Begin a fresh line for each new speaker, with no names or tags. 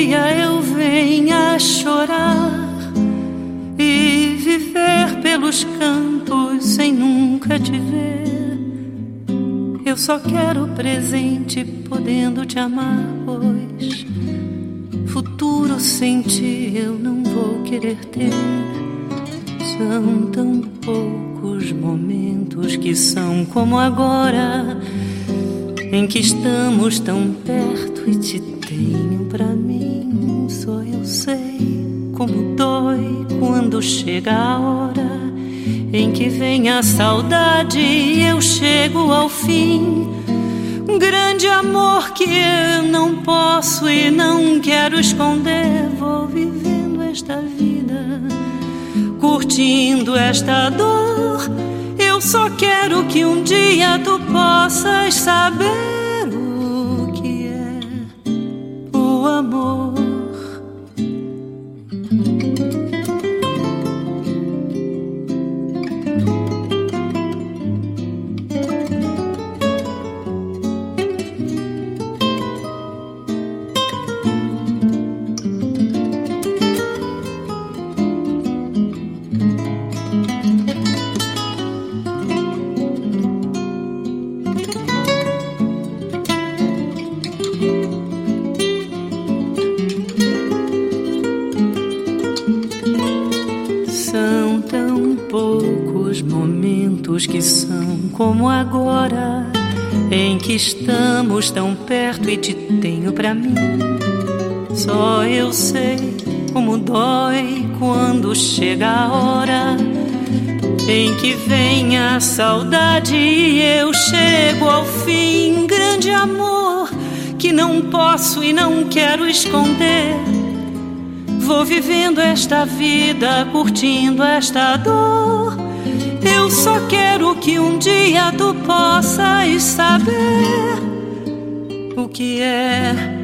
dia eu venha a chorar e viver pelos cantos sem nunca te ver. Eu só quero presente podendo te amar, pois futuro sem ti eu não vou querer ter. São tão poucos momentos que são como agora, em que estamos tão perto e te tenho pra mim. Só eu sei como dói quando chega a hora em que vem a saudade e eu chego ao fim. Um grande amor que eu não posso e não quero esconder. Vou vivendo esta vida, curtindo esta dor. Eu só quero que um dia tu possas saber o que é o amor. São tão poucos momentos que são como agora, em que estamos tão perto e te tenho pra mim. Só eu sei como dói quando chega a hora em que vem a saudade e eu chego ao fim. Grande amor que não posso e não quero esconder. Vou vivendo esta vida, curtindo esta dor. Eu só quero que um dia tu possas saber o que é